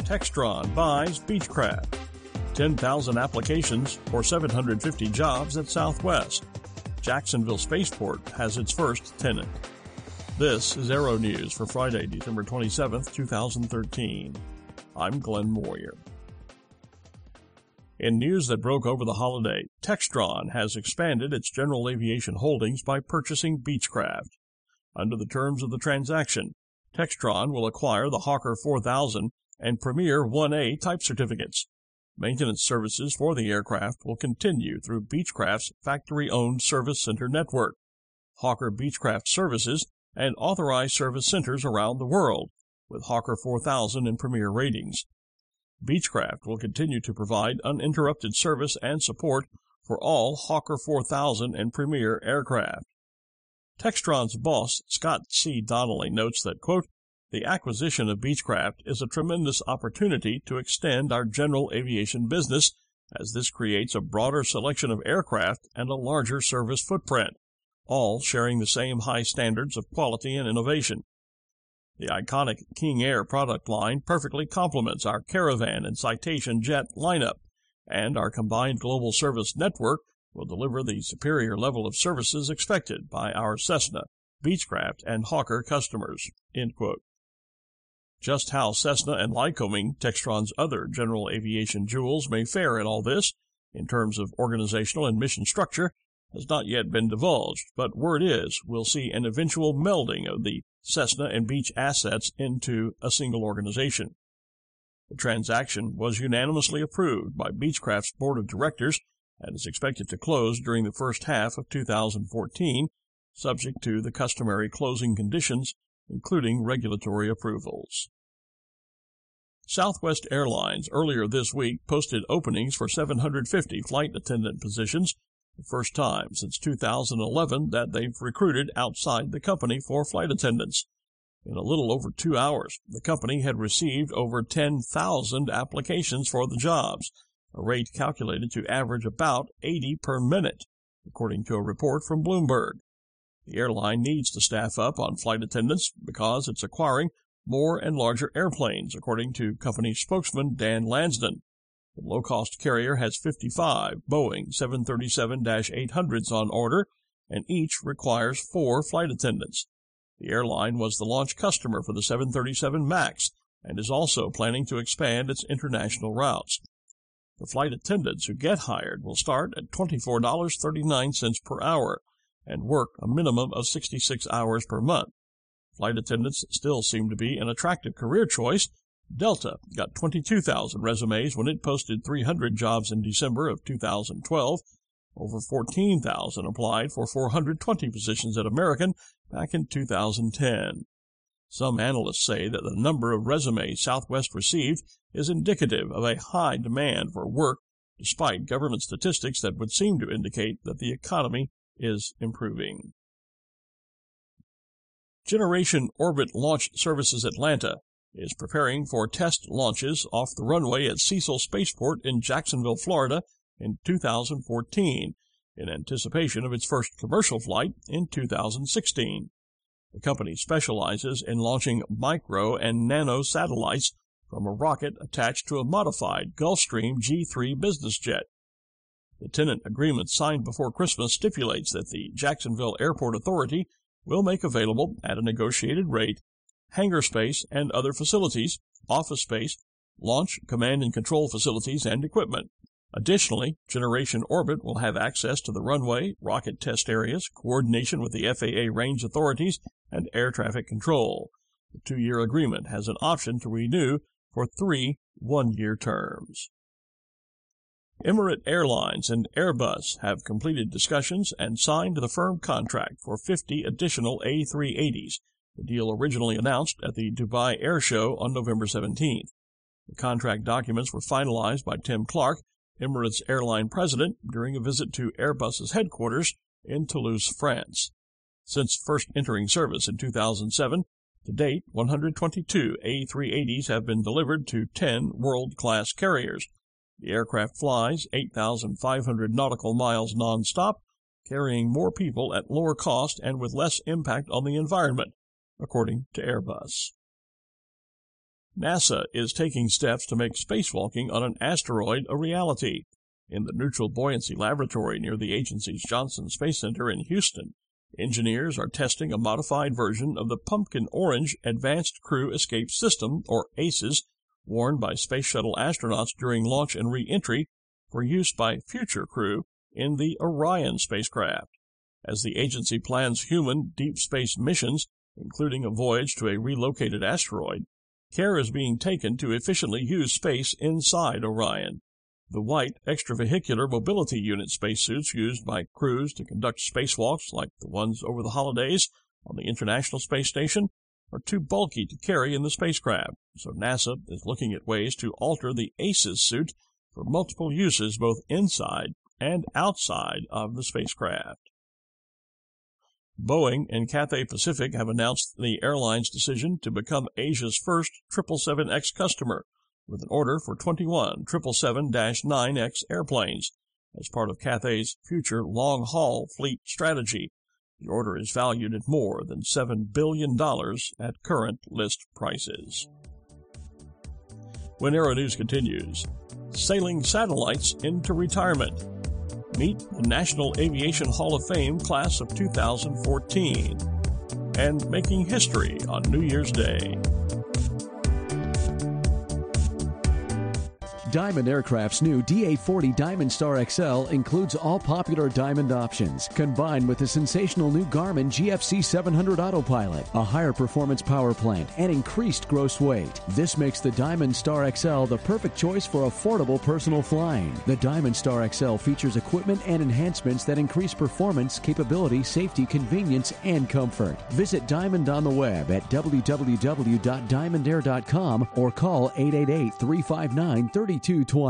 Textron buys Beechcraft. 10,000 applications for 750 jobs at Southwest. Jacksonville Spaceport has its first tenant. This is Aero News for Friday, December 27, 2013. I'm Glenn Moyer. In news that broke over the holiday, Textron has expanded its general aviation holdings by purchasing Beechcraft. Under the terms of the transaction, Textron will acquire the Hawker 4000 and Premier 1A type certificates. Maintenance services for the aircraft will continue through Beechcraft's factory-owned service center network, Hawker Beechcraft Services, and authorized service centers around the world, with Hawker 4000 and Premier ratings. Beechcraft will continue to provide uninterrupted service and support for all Hawker 4000 and Premier aircraft. Textron's boss, Scott C. Donnelly, notes that, quote, "The acquisition of Beechcraft is a tremendous opportunity to extend our general aviation business, as this creates a broader selection of aircraft and a larger service footprint, all sharing the same high standards of quality and innovation. The iconic King Air product line perfectly complements our Caravan and Citation jet lineup, and our combined global service network will deliver the superior level of services expected by our Cessna, Beechcraft, and Hawker customers." End quote. Just how Cessna and Lycoming, Textron's other general aviation jewels, may fare in all this, in terms of organizational and mission structure, has not yet been divulged, but word is we'll see an eventual melding of the Cessna and Beech assets into a single organization. The transaction was unanimously approved by Beechcraft's board of directors and is expected to close during the first half of 2014, subject to the customary closing conditions, including regulatory approvals. Southwest Airlines earlier this week posted openings for 750 flight attendant positions, the first time since 2011 that they've recruited outside the company for flight attendants. In a little over 2 hours, the company had received over 10,000 applications for the jobs, a rate calculated to average about 80 per minute, according to a report from Bloomberg. The airline needs to staff up on flight attendants because it's acquiring more and larger airplanes, according to company spokesman Dan Lansden. The low-cost carrier has 55 Boeing 737-800s on order, and each requires 4 flight attendants. The airline was the launch customer for the 737 MAX and is also planning to expand its international routes. The flight attendants who get hired will start at $24.39 per hour and work a minimum of 66 hours per month. Flight attendants still seem to be an attractive career choice. Delta got 22,000 resumes when it posted 300 jobs in December of 2012. Over 14,000 applied for 420 positions at American back in 2010. Some analysts say that the number of resumes Southwest received is indicative of a high demand for work, despite government statistics that would seem to indicate that the economy is improving. Generation Orbit Launch Services Atlanta is preparing for test launches off the runway at Cecil Spaceport in Jacksonville, Florida in 2014, in anticipation of its first commercial flight in 2016. The company specializes in launching micro and nano satellites from a rocket attached to a modified Gulfstream G3 business jet. The tenant agreement signed before Christmas stipulates that the Jacksonville Airport Authority will make available at a negotiated rate hangar space and other facilities, office space, launch, command and control facilities, and equipment. Additionally, Generation Orbit will have access to the runway, rocket test areas, coordination with the FAA range authorities, and air traffic control. The 2-year agreement has an option to renew for 3 one-year terms. Emirates Airlines and Airbus have completed discussions and signed the firm contract for 50 additional A380s, the deal originally announced at the Dubai Air Show on November 17th. The contract documents were finalized by Tim Clark, Emirates Airline president, during a visit to Airbus's headquarters in Toulouse, France. Since first entering service in 2007, to date, 122 A380s have been delivered to 10 world-class carriers. The aircraft flies 8,500 nautical miles nonstop, carrying more people at lower cost and with less impact on the environment, according to Airbus. NASA is taking steps to make spacewalking on an asteroid a reality. In the Neutral Buoyancy Laboratory near the agency's Johnson Space Center in Houston, engineers are testing a modified version of the pumpkin orange Advanced Crew Escape System, or ACES, worn by Space Shuttle astronauts during launch and re-entry for use by future crew in the Orion spacecraft. As the agency plans human deep space missions, including a voyage to a relocated asteroid, care is being taken to efficiently use space inside Orion. The white extravehicular mobility unit spacesuits used by crews to conduct spacewalks like the ones over the holidays on the International Space Station are too bulky to carry in the spacecraft, so NASA is looking at ways to alter the ACES suit for multiple uses both inside and outside of the spacecraft. Boeing and Cathay Pacific have announced the airline's decision to become Asia's first 777X customer, with an order for 21 777-9X airplanes as part of Cathay's future long-haul fleet strategy. The order is valued at more than $7 billion at current list prices. When Aero News continues, sailing satellites into retirement. Meet the National Aviation Hall of Fame class of 2014. And making history on New Year's Day. Diamond Aircraft's new DA-40 Diamond Star XL includes all popular Diamond options, combined with the sensational new Garmin GFC 700 Autopilot, a higher performance power plant, and increased gross weight. This makes the Diamond Star XL the perfect choice for affordable personal flying. The Diamond Star XL features equipment and enhancements that increase performance, capability, safety, convenience, and comfort. Visit Diamond on the web at www.diamondair.com or call 888-359-3220.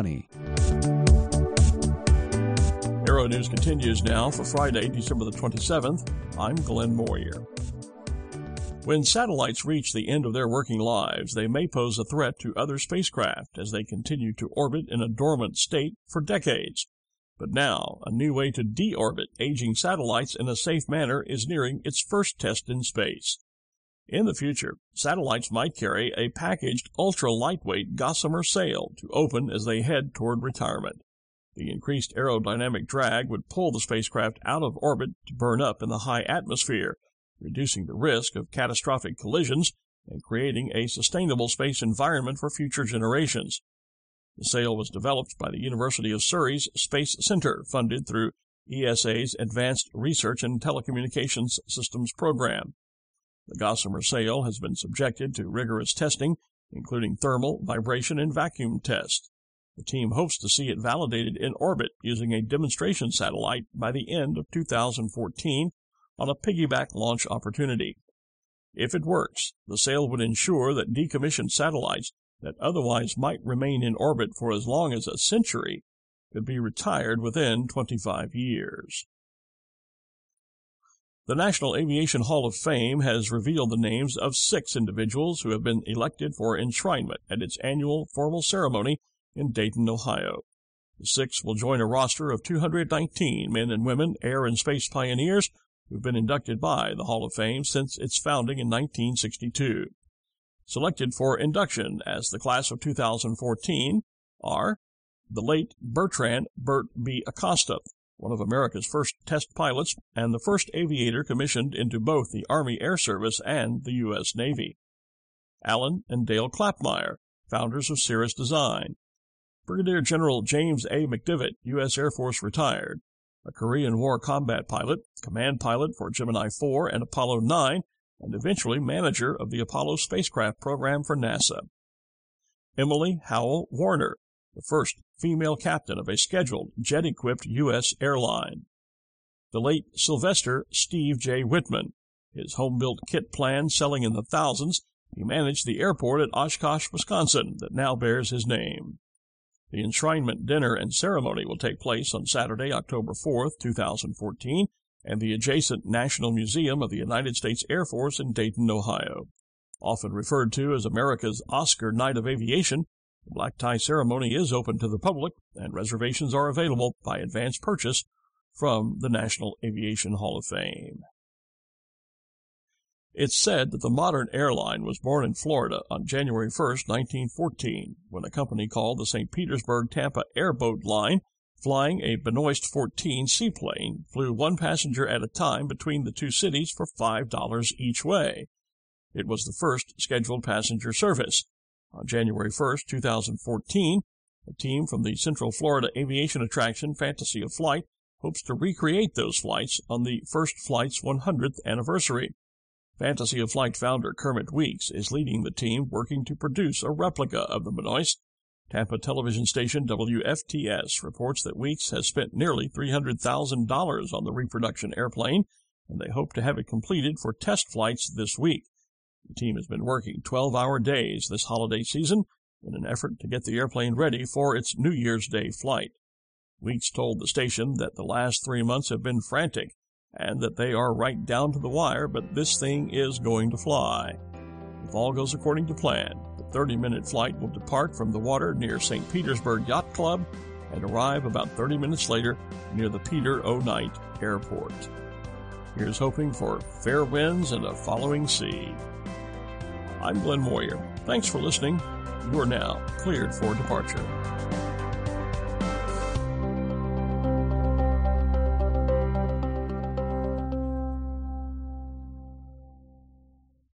Aero News continues now for Friday, December the 27th. I'm Glenn Moyer. When satellites reach the end of their working lives, they may pose a threat to other spacecraft as they continue to orbit in a dormant state for decades. But now, a new way to deorbit aging satellites in a safe manner is nearing its first test in space. In the future, satellites might carry a packaged ultra-lightweight gossamer sail to open as they head toward retirement. The increased aerodynamic drag would pull the spacecraft out of orbit to burn up in the high atmosphere, reducing the risk of catastrophic collisions and creating a sustainable space environment for future generations. The sail was developed by the University of Surrey's Space Center, funded through ESA's Advanced Research and Telecommunications Systems program. The gossamer sail has been subjected to rigorous testing, including thermal, vibration, and vacuum tests. The team hopes to see it validated in orbit using a demonstration satellite by the end of 2014 on a piggyback launch opportunity. If it works, the sail would ensure that decommissioned satellites that otherwise might remain in orbit for as long as a century could be retired within 25 years. The National Aviation Hall of Fame has revealed the names of 6 individuals who have been elected for enshrinement at its annual formal ceremony in Dayton, Ohio. The 6 will join a roster of 219 men and women, air and space pioneers, who have been inducted by the Hall of Fame since its founding in 1962. Selected for induction as the class of 2014 are the late Bertrand Bert B. Acosta, one of America's first test pilots and the first aviator commissioned into both the Army Air Service and the U.S. Navy. Alan and Dale Klappmeyer, founders of Cirrus Design. Brigadier General James A. McDivitt, U.S. Air Force retired, a Korean War combat pilot, command pilot for Gemini 4 and Apollo 9, and eventually manager of the Apollo spacecraft program for NASA. Emily Howell Warner, the first female captain of a scheduled jet-equipped U.S. airline. The late Sylvester Steve J. Whitman. His home-built kit plan selling in the thousands, he managed the airport at Oshkosh, Wisconsin, that now bears his name. The enshrinement dinner and ceremony will take place on Saturday, October 4th, 2014, and the adjacent National Museum of the United States Air Force in Dayton, Ohio. Often referred to as America's Oscar Night of Aviation, the black tie ceremony is open to the public, and reservations are available by advance purchase from the National Aviation Hall of Fame. It's said that the modern airline was born in Florida on January 1, 1914, when a company called the St. Petersburg-Tampa Airboat Line, flying a Benoist 14 seaplane, flew one passenger at a time between the two cities for $5 each way. It was the first scheduled passenger service. On January 1, 2014, a team from the Central Florida aviation attraction Fantasy of Flight hopes to recreate those flights on the First Flight's 100th anniversary. Fantasy of Flight founder Kermit Weeks is leading the team working to produce a replica of the Benoist. Tampa television station WFTS reports that Weeks has spent nearly $300,000 on the reproduction airplane, and they hope to have it completed for test flights this week. The team has been working 12-hour days this holiday season in an effort to get the airplane ready for its New Year's Day flight. Weeks told the station that the last 3 months have been frantic and that they are right down to the wire, but this thing is going to fly. If all goes according to plan, the 30-minute flight will depart from the water near St. Petersburg Yacht Club and arrive about 30 minutes later near the Peter O. Knight Airport. Here's hoping for fair winds and a following sea. I'm Glenn Moyer. Thanks for listening. You are now cleared for departure.